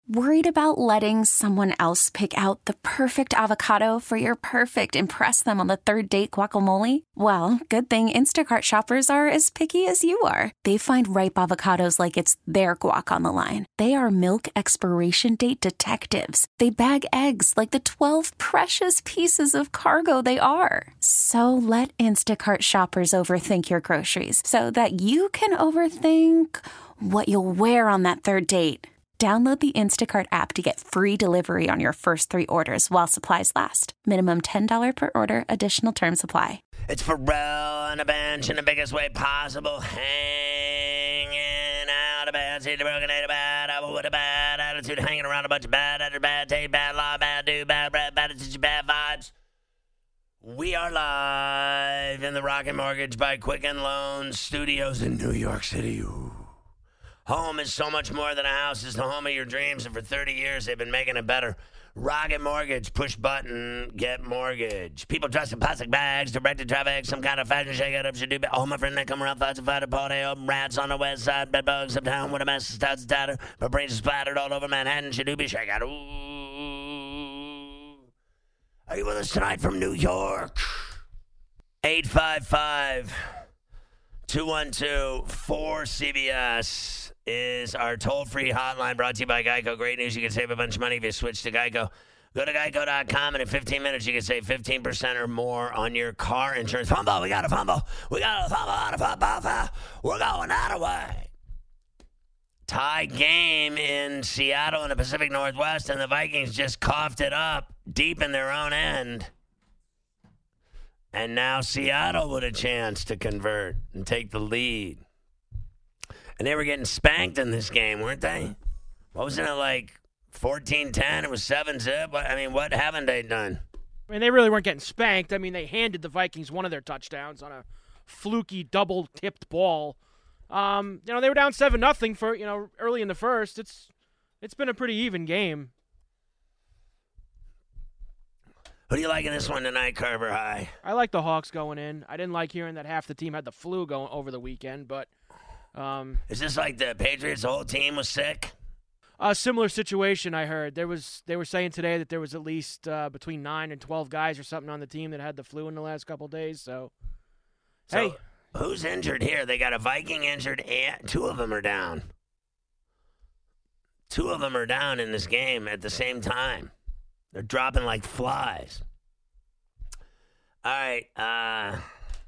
Worried about letting someone else pick out the perfect avocado for your perfect impress them on the third date guacamole? Well, good thing Instacart shoppers are as picky as you are. They find ripe avocados like it's their guac on the line. They are milk expiration date detectives. They bag eggs like the 12 precious pieces of cargo they are. So let Instacart shoppers overthink your groceries so that you can overthink what you'll wear on that third date. Download the Instacart app to get free delivery on your first 3 orders while supplies last. Minimum $10 per order. Additional terms apply. It's Pharrell on the bench in the biggest way possible. Hanging out of bed. See the broken eight, bad apple with a bad attitude. Hanging around a bunch of bad attitude, bad taste, bad law, bad dude, bad breath, bad attitude, bad vibes. We are live in the Rocket Mortgage by Quicken Loans Studios in New York City. Ooh. Home is so much more than a house. It's the home of your dreams, and for 30 years, they've been making it better. Rocket Mortgage. Push button. Get mortgage. People dressed in plastic bags, directed traffic, some kind of fashion shake-up should do. Oh, my friend, they come around, fights a fight, a party, open rats on the west side, bed bugs uptown with a mess of studs and tatter. My brains are splattered all over Manhattan, should do be shake-out. Ooh. Are you with us tonight from New York? 855-212-4CBS. is our toll-free hotline brought to you by Geico. Great news, you can save a bunch of money if you switch to Geico. Go to geico.com, and in 15 minutes, you can save 15% or more on your car insurance. Fumble, we got a fumble. We got a fumble out of fumble. We're going out of way. Tie game in Seattle in the Pacific Northwest, and the Vikings just coughed it up deep in their own end. And now Seattle with a chance to convert and take the lead. And they were getting spanked in this game, weren't they? Wasn't it like 14-10? It was 7-zip. I mean, what haven't they done? I mean, they really weren't getting spanked. I mean, they handed the Vikings one of their touchdowns on a fluky double-tipped ball. They were down 7-0 for, early in the first. It's been a pretty even game. Who do you like in this one tonight, Carver High? I like the Hawks going in. I didn't like hearing that half the team had the flu going over the weekend, but... Is this like the Patriots' whole team was sick? A similar situation, I heard. They were saying today that there was at least between 9 and 12 guys or something on the team that had the flu in the last couple of days. So hey, who's injured here? They got a Viking injured, and 2 of them are down. 2 of them are down in this game at the same time. They're dropping like flies. All right,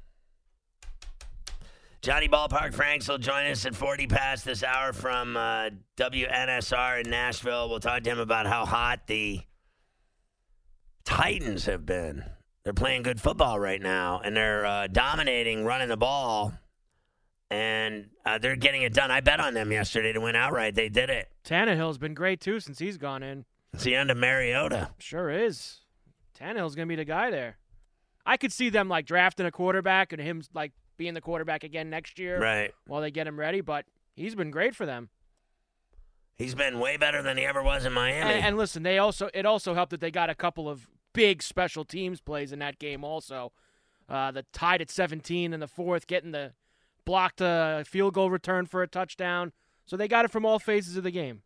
Johnny Ballpark Franks will join us at 40 past this hour from WNSR in Nashville. We'll talk to him about how hot the Titans have been. They're playing good football right now, and they're dominating, running the ball, and they're getting it done. I bet on them yesterday to win outright. They did it. Tannehill's been great, too, since he's gone in. It's the end of Mariota. Sure is. Tannehill's going to be the guy there. I could see them, drafting a quarterback and him, being the quarterback again next year, right? While they get him ready, but he's been great for them. He's been way better than he ever was in Miami. And listen, it also helped that they got a couple of big special teams plays in that game. Also, the tied at 17 in the fourth, getting the blocked field goal return for a touchdown. So they got it from all phases of the game.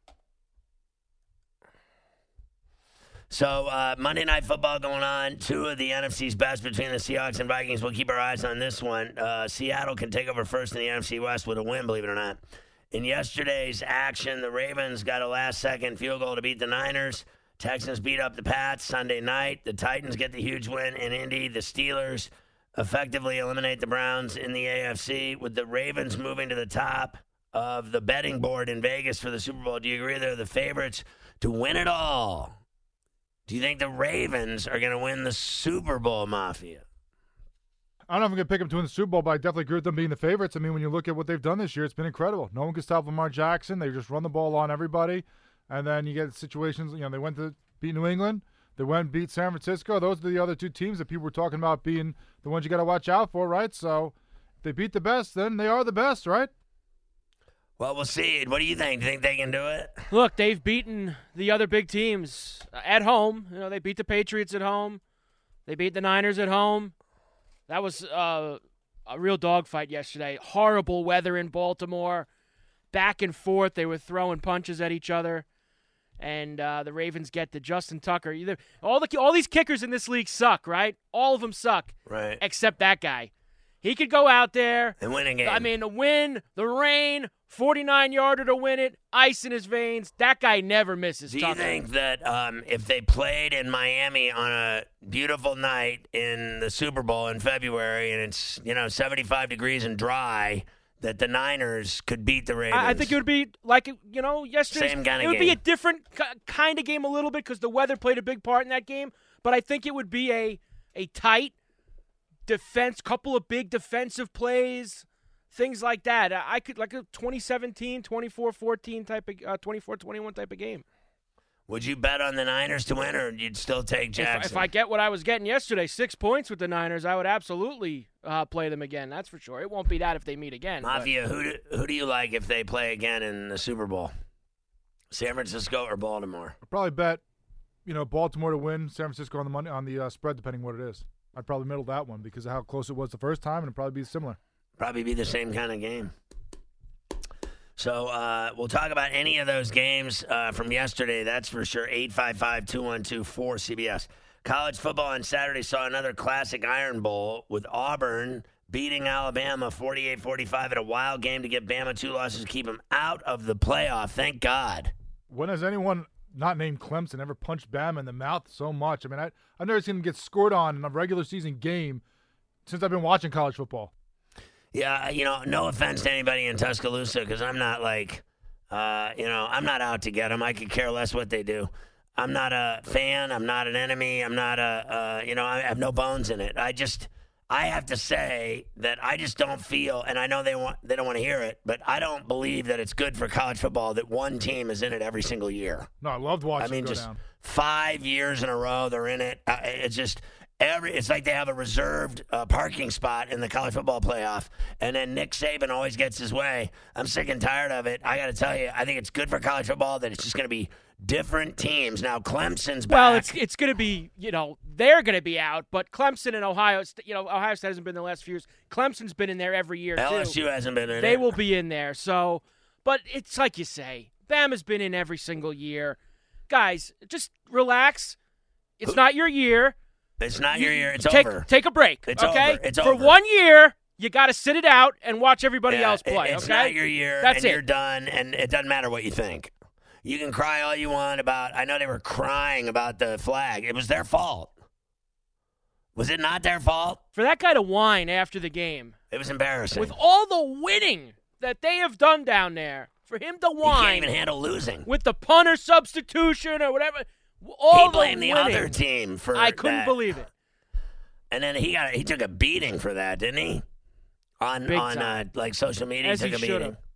So, Monday Night Football going on. 2 of the NFC's best between the Seahawks and Vikings. We'll keep our eyes on this one. Seattle can take over first in the NFC West with a win, believe it or not. In yesterday's action, the Ravens got a last-second field goal to beat the Niners. Texans beat up the Pats Sunday night. The Titans get the huge win in Indy. The Steelers effectively eliminate the Browns in the AFC, with the Ravens moving to the top of the betting board in Vegas for the Super Bowl. Do you agree they're the favorites to win it all? Do you think the Ravens are going to win the Super Bowl, Mafia? I don't know if I'm going to pick them to win the Super Bowl, but I definitely agree with them being the favorites. I mean, when you look at what they've done this year, it's been incredible. No one can stop Lamar Jackson. They just run the ball on everybody. And then you get situations, they went to beat New England. They went and beat San Francisco. Those are the other 2 teams that people were talking about being the ones you got to watch out for, right? So if they beat the best, then they are the best, right? Well, we'll see. What do you think? Do you think they can do it? Look, they've beaten the other big teams at home. They beat the Patriots at home. They beat the Niners at home. That was a real dogfight yesterday. Horrible weather in Baltimore. Back and forth. They were throwing punches at each other. and the Ravens get to Justin Tucker. All these kickers in this league suck, right? All of them suck, Right. except that guy. He could go out there and win a game. I mean, the wind, the rain, 49-yarder to win it, ice in his veins. That guy never misses. Do you think that if they played in Miami on a beautiful night in the Super Bowl in February and it's 75 degrees and dry, that the Niners could beat the Ravens? I think it would be like yesterday. Same kind of It would game. be a different kind of game a little bit because the weather played a big part in that game. But I think it would be a tight defense, couple of big defensive plays, things like that. I could like a 2017, 24-14 type of 24-21 type of game. Would you bet on the Niners to win, or you'd still take Jackson? If I get what I was getting yesterday, 6 points with the Niners, I would absolutely play them again. That's for sure. It won't be that if they meet again. Mafia, who do you like if they play again in the Super Bowl? San Francisco or Baltimore? I'd probably bet, Baltimore to win, San Francisco on the money on the spread, depending what it is. I'd probably middle that one because of how close it was the first time, and it'd probably be similar. Probably be the same kind of game. So we'll talk about any of those games from yesterday. That's for sure. 855-212-4CBS. College football on Saturday saw another classic Iron Bowl with Auburn beating Alabama 48-45 at a wild game to give Bama 2 losses to keep them out of the playoff. Thank God. When has anyone not named Clemson ever punched Bama in the mouth so much? I mean, I've never seen him get scored on in a regular season game since I've been watching college football. Yeah, no offense to anybody in Tuscaloosa because I'm not I'm not out to get them. I could care less what they do. I'm not a fan. I'm not an enemy. I'm not I have no bones in it. I have to say that I just don't feel, and I know they don't want to hear it, but I don't believe that it's good for college football that one team is in it every single year. No, I loved watching it go just down. 5 years in a row they're in it. It's just it's like they have a reserved parking spot in the college football playoff, and then Nick Saban always gets his way. I'm sick and tired of it. I got to tell you, I think it's good for college football that it's just going to be different teams. Now Clemson's back. Well, it's going to be, they're going to be out, but Clemson and Ohio State hasn't been the last few years. Clemson's been in there every year, LSU too. hasn't been in They it. will be in there. So, but it's like you say, Bama's been in every single year. Guys, just relax. It's not your year. It's not your year. It's over. Take a break, It's okay? over. It's For over. 1 year, you got to sit it out and watch everybody else play, It's okay? not your year, That's and it. you're done, and it doesn't matter what you think. You can cry all you want about, I know they were crying about the flag. It was their fault. Was it not their fault? For that guy to whine after the game, It was embarrassing. with all the winning that they have done down there, for him to He whine can't even handle losing. with the punter substitution or whatever, all He blamed the winning, other team for I couldn't that. believe it. And then he took a beating for that, didn't he? On Big time. social media, As he he took a beating. should've.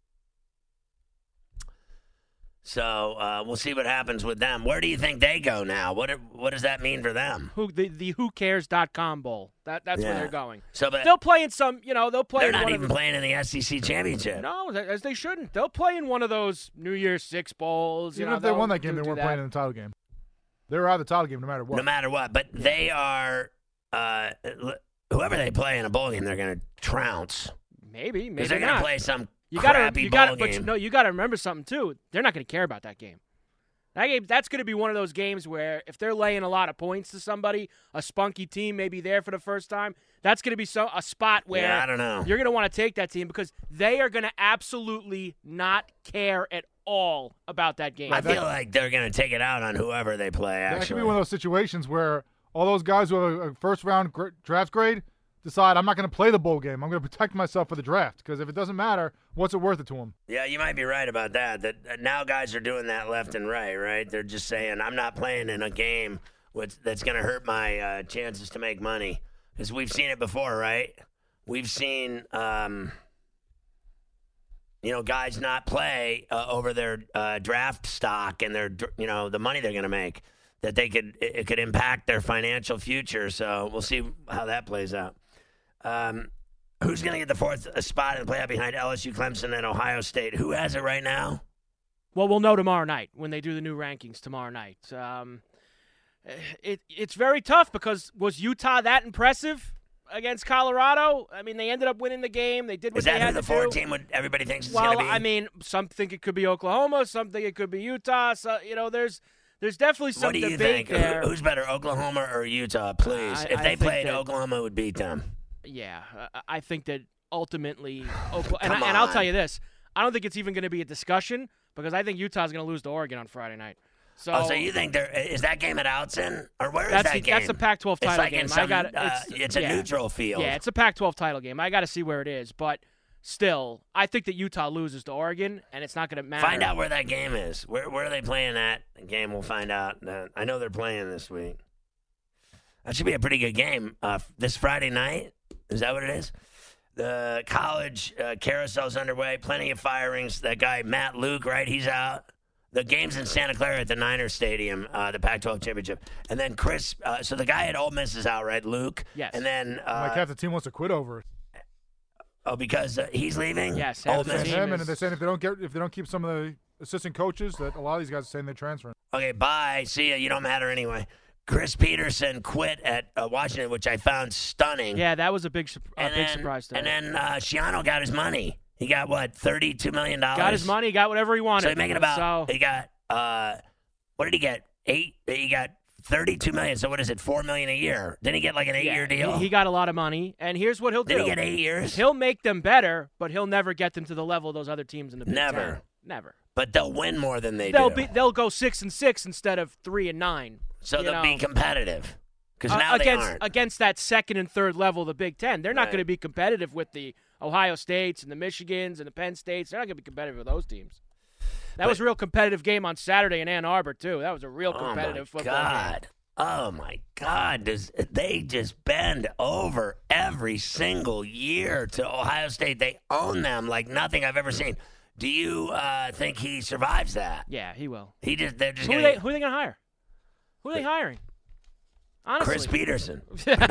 So we'll see what happens with them. Where do you think they go now? What does that mean for them? The WhoCares.com Bowl. That's where Yeah. they're going. So, but They'll play in some, they'll play they're in not one even of the, playing in the SEC championship. No, as they shouldn't. They'll play in one of those New Year's Six bowls. Even if they won that game, they weren't playing in the title game. They were out of the title game no matter what. No matter what. But they are, whoever they play in a bowl game, they're going to trounce. Maybe Because they're not. going to play some You crappy gotta, bowl but game. you got to remember something too. They're not going to care about that game. That's going to be one of those games where if they're laying a lot of points to somebody, a spunky team maybe there for the first time, that's going to be a spot where Yeah, I don't know. you're going to want to take that team because they are going to absolutely not care at all about that game. I feel like they're going to take it out on whoever they play, That could actually. be one of those situations where all those guys who have a first-round draft grade decide, I'm not going to play the bowl game. I'm going to protect myself for the draft because if it doesn't matter, what's it worth it to them? Yeah, you might be right about that. That now guys are doing that left and right? They're just saying, I'm not playing in a game that's going to hurt my chances to make money. Because we've seen it before, right? We've seen, guys not play over their draft stock and their, the money they're going to make. That it could impact their financial future. So we'll see how that plays out. Who's going to get the fourth spot in the playoff behind LSU, Clemson, and Ohio State? Who has it right now? Well, we'll know tomorrow night when they do the new rankings tomorrow night. It's very tough because was Utah that impressive against Colorado. I mean, they ended up winning the game. They did what they had to do. Is that who the 4 team everybody thinks it's going to be? Well, I mean, some think it could be Oklahoma. Some think it could be Utah. So, there's definitely some debate there. What do you think? Who's better, Oklahoma or Utah, please? If they played, Oklahoma would beat them. Yeah, I think that ultimately Oklahoma. And I'll tell you this. I don't think it's even going to be a discussion because I think Utah's going to lose to Oregon on Friday night. So you think is that game at Outson or where is that game? That's the Pac-12 title game. It's a neutral field. Yeah, it's a Pac-12 title game. I got to see where it is, but still, I think that Utah loses to Oregon, and it's not going to matter. Find out where that game is. Where are they playing that game? We'll find out. I know they're playing this week. That should be a pretty good game. This Friday night, is that what it is? The college carousel's underway. Plenty of firings. That guy Matt Luke, right? He's out. The game's in Santa Clara at the Niners Stadium, the Pac-12 championship. And then Chris, so the guy at Ole Miss is out, right, Luke? Yes. And then like half the team wants to quit over it. Oh, because he's leaving? Yes. Ole Miss. And they're saying if they don't keep some of the assistant coaches, that a lot of these guys are saying they're transferring. Okay, bye. See ya. You don't matter anyway. Chris Peterson quit at Washington, which I found stunning. Yeah, that was a big surprise to me. And then Schiano got his money. He got, what, $32 million? Got his money, got whatever he wanted. So he got, what did he get? He got $32 million. So what is it, $4 million a year? Didn't he get like an 8-year deal? He got a lot of money, and here's what he'll do. Did he get 8 years? He'll make them better, but he'll never get them to the level of those other teams in the Big Ten. Never. But they'll win more than they do. They'll go 6-6 instead of 3-9. So they'll be competitive. Because now they aren't. Against that second and third level of the Big Ten. They're not going to be competitive with the Ohio States and the Michigans and the Penn States. They're not going to be competitive with those teams. That was a real competitive game on Saturday in Ann Arbor, too. That was a real competitive football game. Oh, my God. They just bend over every single year to Ohio State. They own them like nothing I've ever seen. Do you think he survives that? Yeah, he will. Who are they going to hire? Who are they hiring? Honestly. Chris Peterson.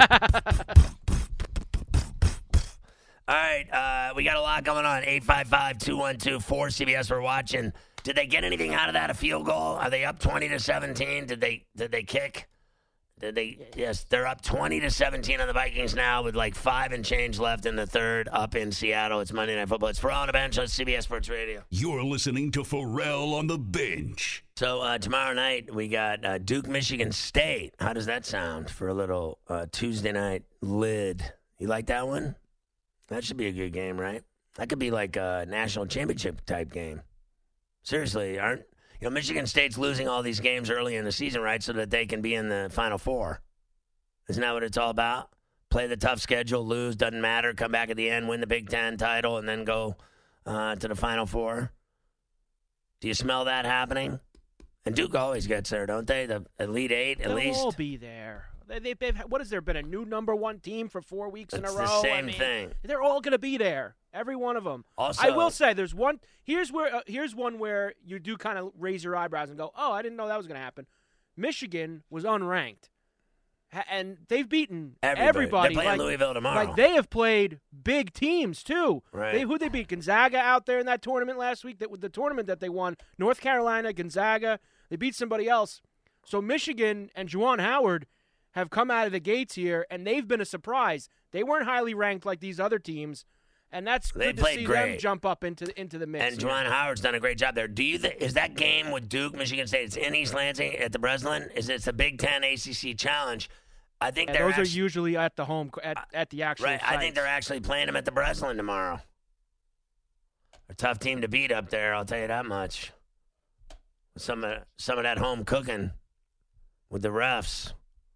All right, we got a lot going on. 855-212-4CBS. We're watching. Did they get anything out of that? A field goal? Are they up 20-17? Did they kick? Yes, they're up 20-17 on the Vikings now with like 5 and change left in the third up in Seattle. It's Monday Night Football. It's Pharrell on the Bench on CBS Sports Radio. You're listening to Pharrell on the Bench. So tomorrow night we got Duke, Michigan State. How does that sound for a little Tuesday night lid? You like that one? That should be a good game, right? That could be like a national championship type game. Seriously, Michigan State's losing all these games early in the season, right, so that they can be in the Final Four. Isn't that what it's all about? Play the tough schedule, lose, doesn't matter, come back at the end, win the Big Ten title, and then go to the Final Four. Do you smell that happening? And Duke always gets there, don't they? The Elite Eight, at least. They'll all be there. What has there been, a new number one team for 4 weeks in a row? It's the same thing. They're all going to be there, every one of them. Also, I will say, there's one. Here's one where you do kind of raise your eyebrows and go, "Oh, I didn't know that was going to happen." Michigan was unranked, and they've beaten everybody. They're playing Louisville tomorrow. Like they have played big teams too. Right. Who they beat? Gonzaga out there in that tournament last week. That with the tournament that they won, North Carolina, Gonzaga. They beat somebody else. So Michigan and Juwan Howard have come out of the gates here, and they've been a surprise. They weren't highly ranked like these other teams, and that's good to see them jump up into the mix. And Juwan Howard's done a great job there. Is that game with Duke, Michigan State? It's in East Lansing at the Breslin. It's a Big Ten ACC challenge. I think those are usually at the home at the actual right. sites. I think they're actually playing them at the Breslin tomorrow. A tough team to beat up there, I'll tell you that much. Some of that home cooking with the refs.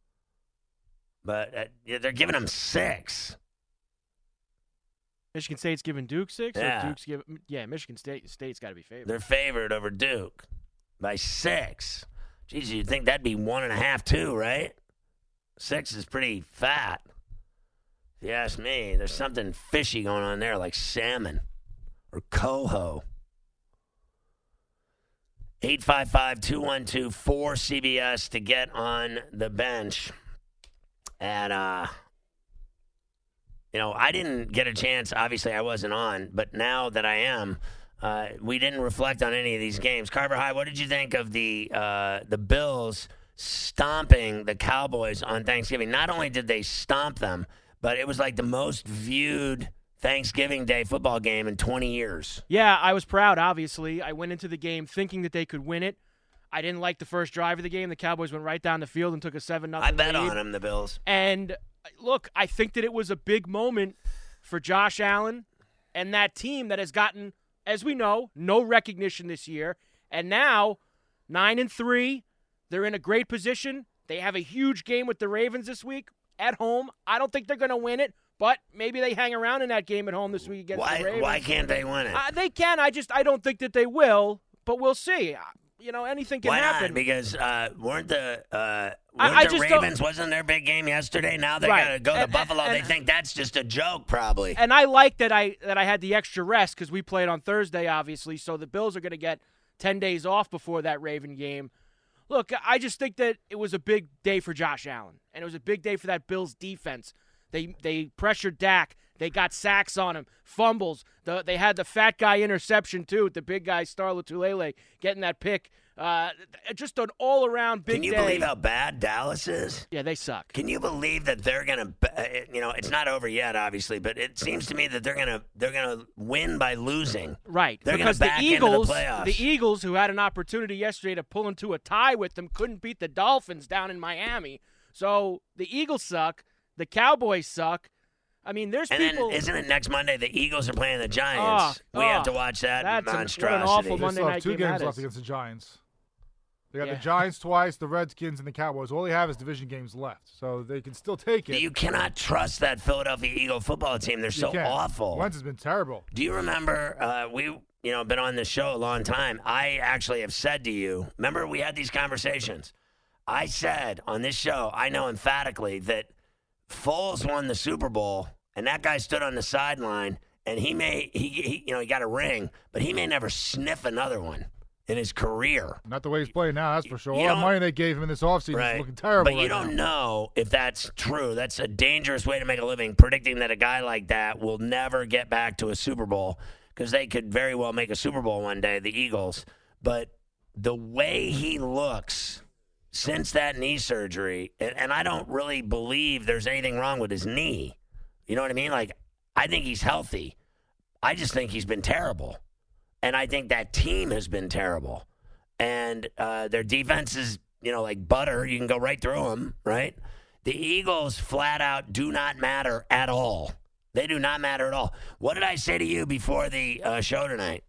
But they're giving them 6. Michigan State's giving Duke 6? Yeah. Or Duke's Michigan State's got to be favored. They're favored over Duke by 6. Geez, you'd think that'd be 1.5, 2, right? 6 is pretty fat. If you ask me, there's something fishy going on there, like salmon or coho. 855-212-4CBS to get on the bench. And, I didn't get a chance. Obviously, I wasn't on. But now that I am, we didn't reflect on any of these games. Carver High, what did you think of the Bills stomping the Cowboys on Thanksgiving? Not only did they stomp them, but it was like the most viewed Thanksgiving Day football game in 20 years. Yeah, I was proud, obviously. I went into the game thinking that they could win it. I didn't like the first drive of the game. The Cowboys went right down the field and took a 7-0 lead. I bet on them, the Bills. And, look, I think that it was a big moment for Josh Allen and that team that has gotten, as we know, no recognition this year. And now, 9-3, they're in a great position. They have a huge game with the Ravens this week at home. I don't think they're going to win it. But maybe they hang around in that game at home this week against the Ravens. Why can't they win it? They can. I don't think that they will, but we'll see. Anything can happen. Why not? Because weren't the Ravens, wasn't their big game yesterday? Now they got to go to Buffalo. They think that's just a joke, probably. And I like that I had the extra rest because we played on Thursday, obviously, so the Bills are going to get 10 days off before that Raven game. Look, I just think that it was a big day for Josh Allen, and it was a big day for that Bills defense. They pressured Dak. They got sacks on him, fumbles. They had the fat guy interception, too, with the big guy, Star Lotulelei, getting that pick. Just an all-around big day. Can you believe how bad Dallas is? Yeah, they suck. Can you believe that they're going to, it's not over yet, obviously, but it seems to me that they're going to win by losing. Right. They're going to back into the playoffs. The Eagles, who had an opportunity yesterday to pull into a tie with them, couldn't beat the Dolphins down in Miami. So the Eagles suck. The Cowboys suck. I mean, there's people. And then, isn't it next Monday the Eagles are playing the Giants? We have to watch that monstrosity. What an awful They Monday still have night 2 game games that left is. against the Giants. They got the Giants twice, the Redskins, and the Cowboys. All they have is division games left, so they can still take it. You cannot trust that Philadelphia Eagle football team. They're so awful. Wentz has been terrible. Do you remember we been on this show a long time? I actually have said to you, remember we had these conversations. I said on this show, I know emphatically that Foles won the Super Bowl, and that guy stood on the sideline, and he got a ring, but he may never sniff another one in his career. Not the way he's playing now, that's for sure. All the money they gave him in this offseason is looking terrible. But you don't know if that's true. That's a dangerous way to make a living, predicting that a guy like that will never get back to a Super Bowl, because they could very well make a Super Bowl one day, the Eagles. But the way he looks since that knee surgery, and I don't really believe there's anything wrong with his knee. You know what I mean? Like, I think he's healthy. I just think he's been terrible. And I think that team has been terrible. And their defense is, like butter. You can go right through them, right? The Eagles flat out do not matter at all. They do not matter at all. What did I say to you before the show tonight?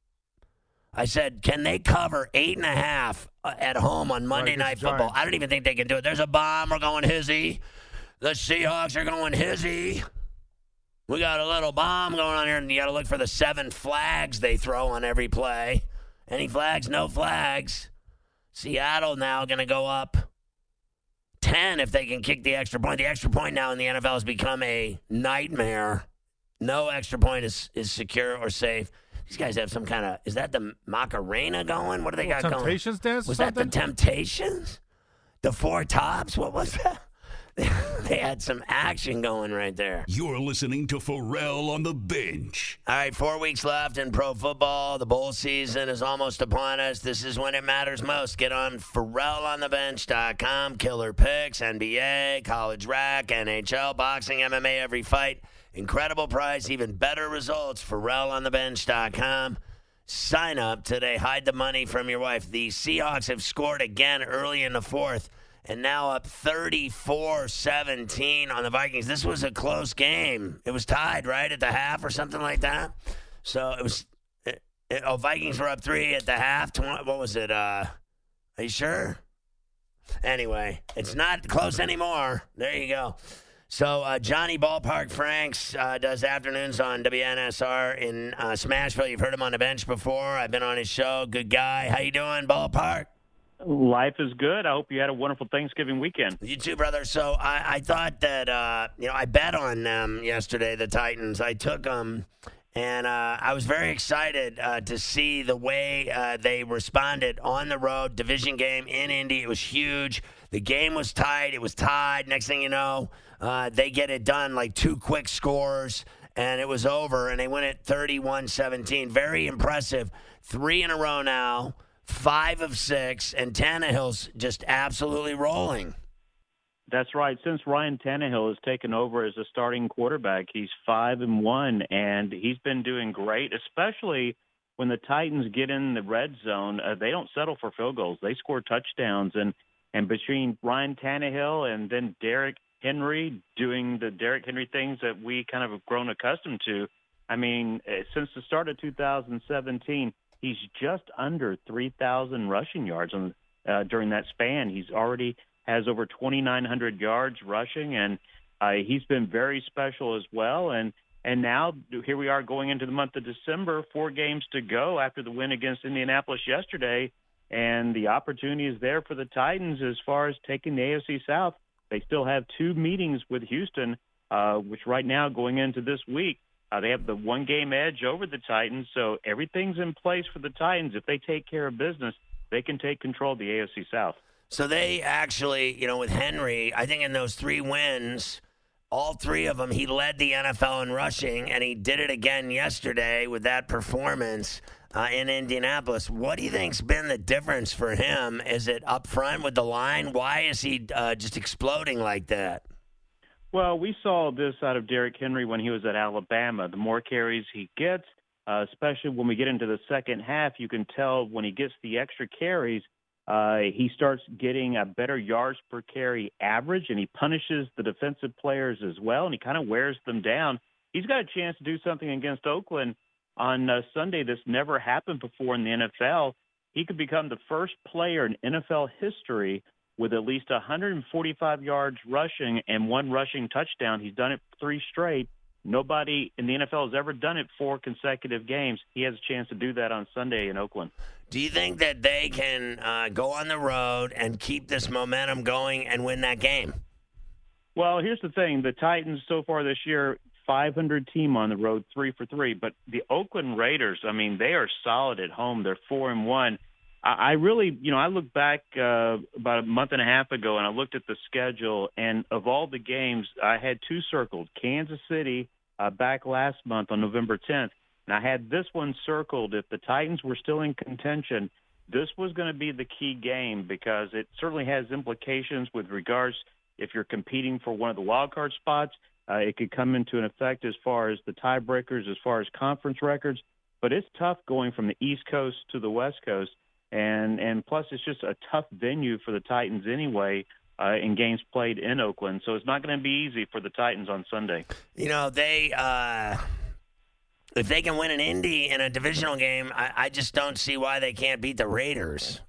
I said, can they cover 8.5 at home on Monday Night Football? I don't even think they can do it. There's a bomb. We're going hizzy. The Seahawks are going hizzy. We got a little bomb going on here, and you got to look for the 7 flags they throw on every play. Any flags? No flags. Seattle now going to go up 10 if they can kick the extra point. The extra point now in the NFL has become a nightmare. No extra point is secure or safe. These guys have some kind of, is that the Macarena going? What do they got going? Temptations dance or Was something? that the Temptations? The Four Tops? What was that? They had some action going right there. You're listening to Pharrell on the Bench. All right, 4 weeks left in pro football. The bowl season is almost upon us. This is when it matters most. Get on PharrellOnTheBench.com. Killer picks, NBA, college rack, NHL, boxing, MMA, every fight. Incredible price, even better results. PharrellOnTheBench.com. Sign up today. Hide the money from your wife. The Seahawks have scored again early in the fourth, and now up 34-17 on the Vikings. This was a close game. It was tied, right, at the half or something like that? So it was Vikings were up 3 at the half. What was it? Are you sure? Anyway, it's not close anymore. There you go. So Johnny Ballpark Franks does afternoons on WNSR in Smashville. You've heard him on the bench before. I've been on his show. Good guy. How you doing, Ballpark? Life is good. I hope you had a wonderful Thanksgiving weekend. You too, brother. So I thought that, I bet on them yesterday, the Titans. I took them, and I was very excited to see the way they responded on the road. Division game in Indy. It was huge. The game was tight. It was tied. Next thing you know, they get it done, like 2 quick scores, and it was over, and they win it 31-17. Very impressive. 3 in a row now. 5 of 6, and Tannehill's just absolutely rolling. That's right. Since Ryan Tannehill has taken over as a starting quarterback, he's 5-1, and he's been doing great, especially when the Titans get in the red zone. They don't settle for field goals. They score touchdowns, and between Ryan Tannehill and then Derrick Henry doing the Derrick Henry things that we kind of have grown accustomed to, I mean, since the start of 2017, he's just under 3,000 rushing yards during that span. He's already has over 2,900 yards rushing, and he's been very special as well. And now here we are going into the month of December, 4 games to go after the win against Indianapolis yesterday, and the opportunity is there for the Titans as far as taking the AFC South. They still have 2 meetings with Houston, which right now going into this week, they have the 1-game edge over the Titans, so everything's in place for the Titans. If they take care of business, they can take control of the AFC South. So they actually, with Henry, I think in those 3 wins, all 3 of them, he led the NFL in rushing, and he did it again yesterday with that performance in Indianapolis. What do you think's been the difference for him? Is it up front with the line? Why is he just exploding like that? Well, we saw this out of Derrick Henry when he was at Alabama. The more carries he gets, especially when we get into the second half, you can tell when he gets the extra carries, he starts getting a better yards per carry average, and he punishes the defensive players as well, and he kind of wears them down. He's got a chance to do something against Oakland on Sunday that's never happened before in the NFL. He could become the first player in NFL history with at least 145 yards rushing and 1 rushing touchdown. He's done it 3 straight. Nobody in the NFL has ever done it 4 consecutive games. He has a chance to do that on Sunday in Oakland. Do you think that they can go on the road and keep this momentum going and win that game? Well, here's the thing. The Titans so far this year, 500 team on the road, 3 for 3. But the Oakland Raiders, I mean, they are solid at home. They're 4-1. I really, I looked back about a month and a half ago, and I looked at the schedule, and of all the games, I had 2 circled. Kansas City back last month on November 10th, and I had this one circled. If the Titans were still in contention, this was going to be the key game because it certainly has implications with regards if you're competing for one of the wild card spots. It could come into an effect as far as the tiebreakers, as far as conference records, but it's tough going from the East Coast to the West Coast. And plus, it's just a tough venue for the Titans anyway in games played in Oakland. So it's not going to be easy for the Titans on Sunday. They if they can win an Indy in a divisional game, I just don't see why they can't beat the Raiders.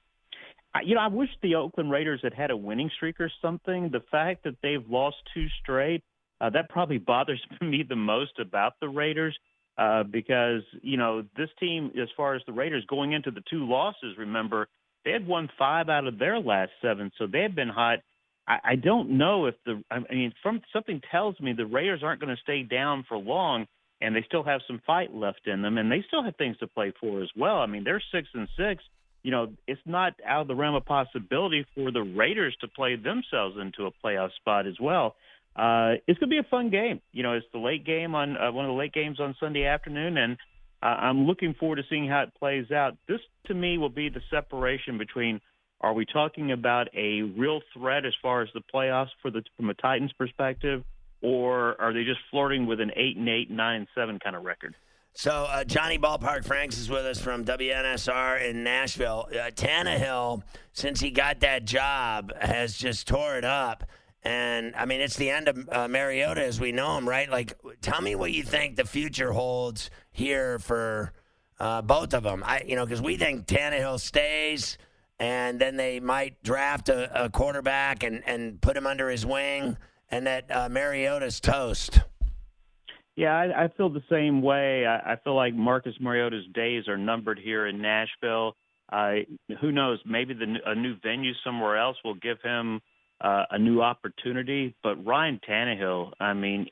I wish the Oakland Raiders had a winning streak or something. The fact that they've lost 2 straight, that probably bothers me the most about the Raiders. Because, this team, as far as the Raiders going into the 2 losses, remember, they had won 5 out of their last 7, so they have been hot. I don't know if something tells me the Raiders aren't going to stay down for long, and they still have some fight left in them, and they still have things to play for as well. I mean, they're 6-6. It's not out of the realm of possibility for the Raiders to play themselves into a playoff spot as well. It's going to be a fun game. It's the late game on one of the late games on Sunday afternoon, and I'm looking forward to seeing how it plays out. This, to me, will be the separation between, are we talking about a real threat as far as the playoffs from a Titans perspective, or are they just flirting with an 8-8, 9-7 kind of record? So Johnny Ballpark Franks is with us from WNSR in Nashville. Tannehill, since he got that job, has just tore it up. And, I mean, it's the end of Mariota as we know him, right? Like, tell me what you think the future holds here for both of them. Because we think Tannehill stays, and then they might draft a quarterback and put him under his wing, and that Mariota's toast. Yeah, I feel the same way. I feel like Marcus Mariota's days are numbered here in Nashville. Who knows? Maybe a new venue somewhere else will give him a new opportunity. But Ryan Tannehill, I mean,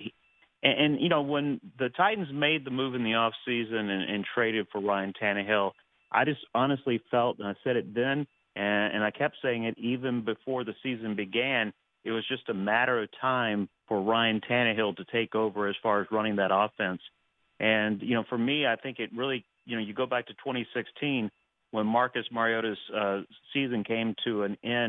when the Titans made the move in the offseason and traded for Ryan Tannehill, I just honestly felt, and I said it then, and I kept saying it even before the season began, it was just a matter of time for Ryan Tannehill to take over as far as running that offense. And, for me, I think it really, you go back to 2016 when Marcus Mariota's season came to an end.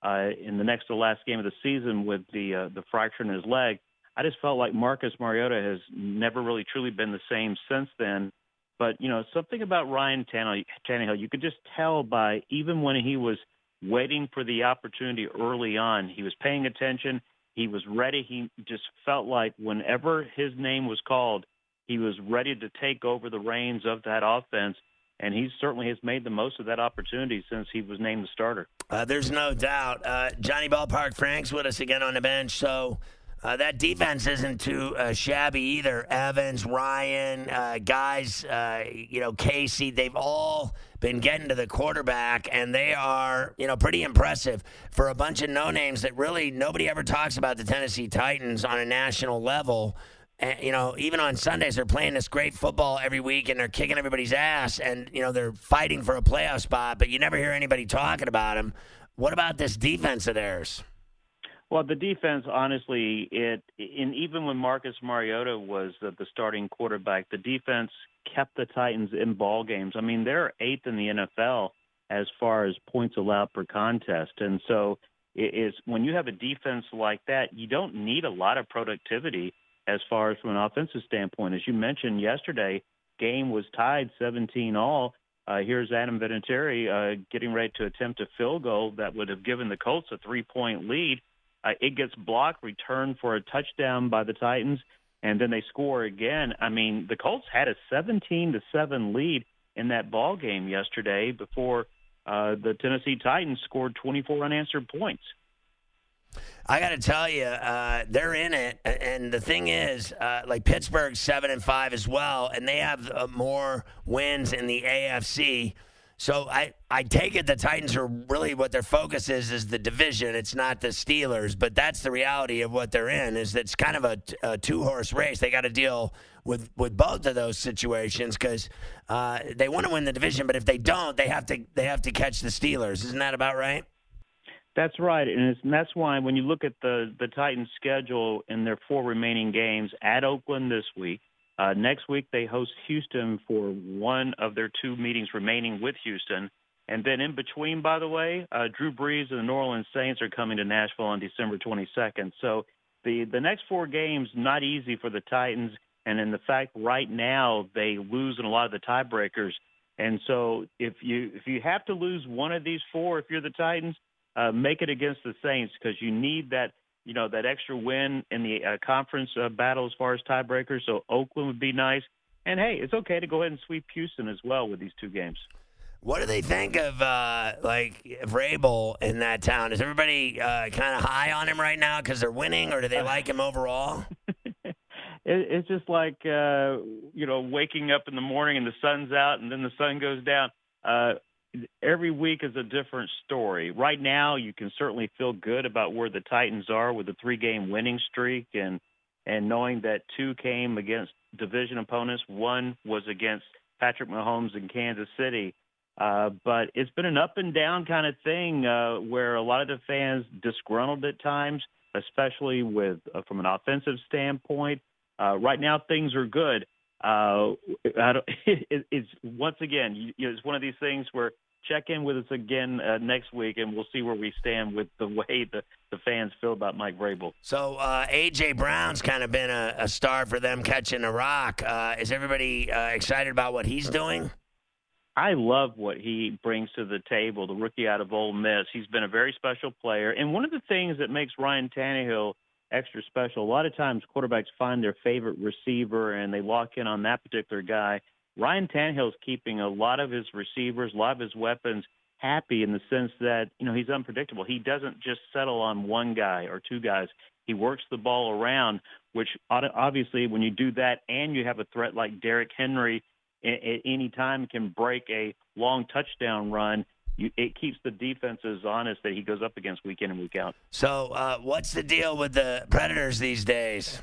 in the next to last game of the season with the fracture in his leg. I just felt like Marcus Mariota has never really truly been the same since then. But, something about Ryan Tannehill, you could just tell by even when he was waiting for the opportunity early on, he was paying attention. He was ready. He just felt like whenever his name was called, he was ready to take over the reins of that offense. And he certainly has made the most of that opportunity since he was named the starter. There's no doubt. Johnny Ballpark Frank's with us again on the bench. So that defense isn't too shabby either. Evans, Ryan, guys, Casey, they've all been getting to the quarterback, and they are, pretty impressive for a bunch of no-names that really nobody ever talks about the Tennessee Titans on a national level. And, even on Sundays, they're playing this great football every week, and they're kicking everybody's ass, and, they're fighting for a playoff spot, but you never hear anybody talking about them. What about this defense of theirs? Well, the defense, honestly, even when Marcus Mariota was the starting quarterback, the defense kept the Titans in ball games. I mean, they're 8th in the NFL as far as points allowed per contest. And so when you have a defense like that, you don't need a lot of productivity as far as from an offensive standpoint. As you mentioned yesterday, game was tied 17-all. Here's Adam Vinatieri getting ready to attempt a field goal that would have given the Colts a 3-point lead. It gets blocked, returned for a touchdown by the Titans, and then they score again. I mean, the Colts had a 17-7 lead in that ball game yesterday before the Tennessee Titans scored 24 unanswered points. I got to tell you, they're in it, and the thing is, like Pittsburgh's 7-5 as well, and they have more wins in the AFC. So I take it the Titans are really what their focus is the division. It's not the Steelers, but that's the reality of what they're in. Is that it's kind of a 2-horse race. They got to deal with both of those situations because they want to win the division, but if they don't, they have to catch the Steelers. Isn't that about right? That's right, and that's why when you look at the Titans' schedule in their 4 remaining games at Oakland this week, next week they host Houston for one of their 2 meetings remaining with Houston, and then in between, by the way, Drew Brees and the New Orleans Saints are coming to Nashville on December 22nd. So the next 4 games not easy for the Titans, and in the fact right now they lose in a lot of the tiebreakers, and so if you have to lose one of these 4, if you're the Titans. Make it against the Saints because you need that extra win in the conference battle as far as tiebreakers. So Oakland would be nice. And, hey, it's okay to go ahead and sweep Houston as well with these 2 games. What do they think of, Vrabel in that town? Is everybody kind of high on him right now because they're winning, or do they like him overall? It's just like, waking up in the morning and the sun's out and then the sun goes down. Every week is a different story. Right now, you can certainly feel good about where the Titans are with a 3-game winning streak and knowing that 2 came against division opponents. 1 was against Patrick Mahomes in Kansas City. But it's been an up and down kind of thing where a lot of the fans disgruntled at times, especially with from an offensive standpoint. Right now, things are good. It's once again, it's one of these things where check in with us again next week, and we'll see where we stand with the way the fans feel about Mike Vrabel. So A.J. Brown's kind of been a star for them catching a rock. Is everybody excited about what he's doing? I love what he brings to the table, the rookie out of Ole Miss. He's been a very special player. And one of the things that makes Ryan Tannehill extra special, a lot of times quarterbacks find their favorite receiver and they lock in on that particular guy. Ryan Tannehill's keeping a lot of his receivers, a lot of his weapons happy in the sense that, he's unpredictable. He doesn't just settle on one guy or 2 guys. He works the ball around, which obviously when you do that and you have a threat like Derrick Henry at any time can break a long touchdown run, it keeps the defenses honest that he goes up against week in and week out. So what's the deal with the Predators these days?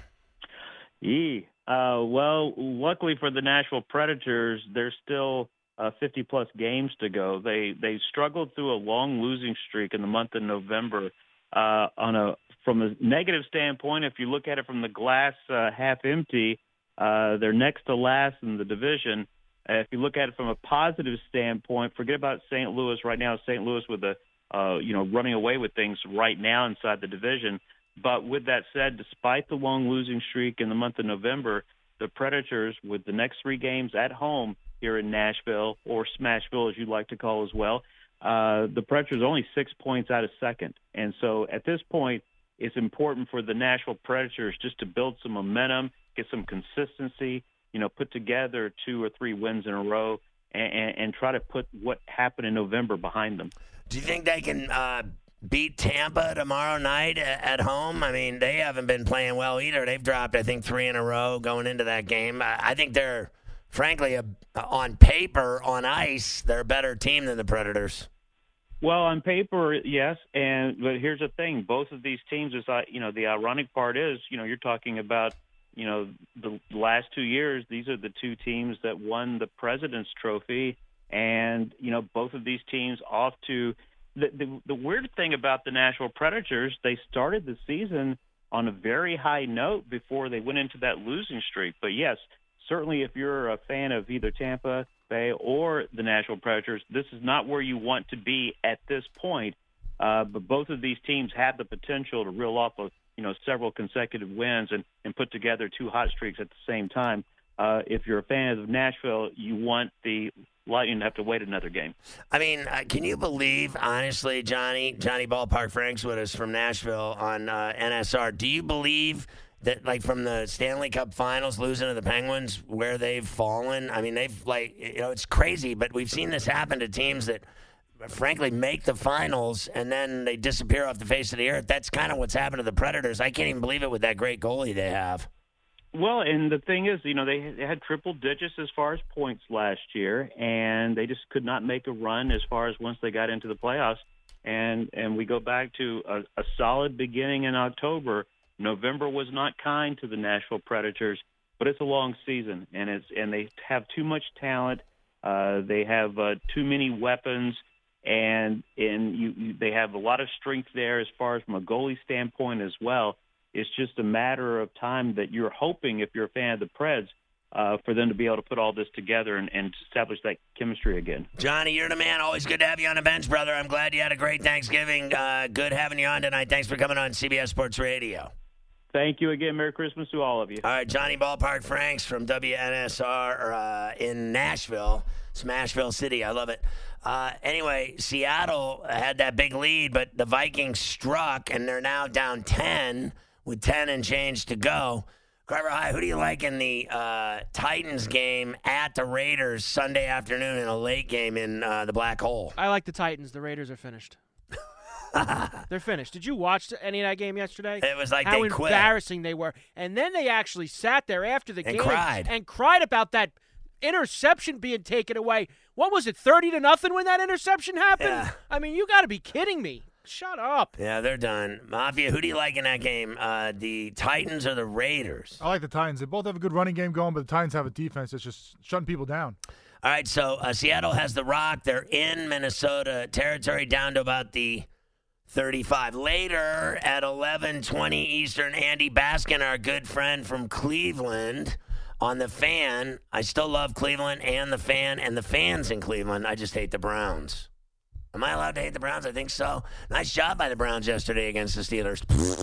Well, luckily for the Nashville Predators, there's still 50-plus games to go. They struggled through a long losing streak in the month of November. From a negative standpoint, if you look at it from the glass half empty, they're next to last in the division. If you look at it from a positive standpoint, forget about St. Louis right now. St. Louis with a running away with things right now inside the division. But with that said, despite the long losing streak in the month of November, the Predators, with the next 3 games at home here in Nashville, or Smashville as you like to call as well, the Predators are only 6 points out of second. And so at this point, it's important for the Nashville Predators just to build some momentum, get some consistency, put together 2 or 3 wins in a row, and try to put what happened in November behind them. Do you think they can beat Tampa tomorrow night at home? I mean, they haven't been playing well either. They've dropped, I think, 3 in a row going into that game. I think they're, frankly, on paper, on ice, they're a better team than the Predators. Well, on paper, yes, but here's the thing: both of these teams is, the ironic part is, you're talking about, the last 2 years. These are the 2 teams that won the President's Trophy, and both of these teams off to the weird thing about the Nashville Predators. They started the season on a very high note before they went into that losing streak. But yes, certainly, if you're a fan of either Tampa Bay or the Nashville Predators, this is not where you want to be at this point. But both of these teams have the potential to reel off several consecutive wins and put together 2 hot streaks at the same time. If you're a fan of Nashville, you want the Lightning to have to wait another game. I mean, can you believe, honestly, Johnny Ballpark Franks with us from Nashville on NSR, do you believe that, like, from the Stanley Cup Finals, losing to the Penguins, where they've fallen? I mean, they've, it's crazy, but we've seen this happen to teams that, frankly, make the finals and then they disappear off the face of the earth. That's kind of what's happened to the Predators. I can't even believe it with that great goalie they have. Well, and the thing is, they had triple digits as far as points last year, and they just could not make a run as far as once they got into the playoffs. And we go back to a solid beginning in October. November was not kind to the Nashville Predators, but it's a long season, and they have too much talent. They have too many weapons, and they have a lot of strength there as far as from a goalie standpoint as well. It's just a matter of time that you're hoping, if you're a fan of the Preds, for them to be able to put all this together and establish that chemistry again. Johnny, you're the man. Always good to have you on the bench, brother. I'm glad you had a great Thanksgiving. Good having you on tonight. Thanks for coming on CBS Sports Radio. Thank you again. Merry Christmas to all of you. All right, Johnny Ballpark Franks from WNSR in Nashville, Smashville City. I love it. Anyway, Seattle had that big lead, but the Vikings struck, and they're now down 10 with 10 and change to go. Carver High, who do you like in the Titans game at the Raiders Sunday afternoon in a late game in the Black Hole? I like the Titans. The Raiders are finished. They're finished. Did you watch any of that game yesterday? It was like how they quit. Embarrassing they were. And then they actually sat there after the game and cried about that interception being taken away. What was it, 30-0 when that interception happened? Yeah. I mean, you got to be kidding me. Shut up. Yeah, they're done. Mafia, who do you like in that game? The Titans or the Raiders? I like the Titans. They both have a good running game going, but the Titans have a defense that's just shutting people down. All right, so Seattle has the rock. They're in Minnesota territory down to about the 35. Later at 11:20 Eastern, Andy Baskin, our good friend from Cleveland, on The Fan. I still love Cleveland and The Fan and the fans in Cleveland. I just hate the Browns. Am I allowed to hate the Browns? I think so. Nice job by the Browns yesterday against the Steelers.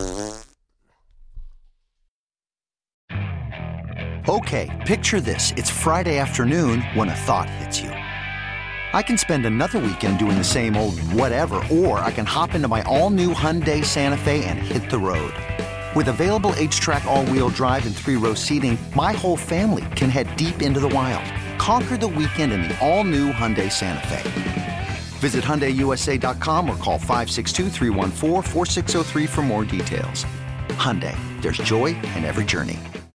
Okay, picture this. It's Friday afternoon when a thought hits you. I can spend another weekend doing the same old whatever, or I can hop into my all-new Hyundai Santa Fe and hit the road. With available H-Track all-wheel drive and 3-row seating, my whole family can head deep into the wild. Conquer the weekend in the all-new Hyundai Santa Fe. Visit HyundaiUSA.com or call 562-314-4603 for more details. Hyundai, there's joy in every journey.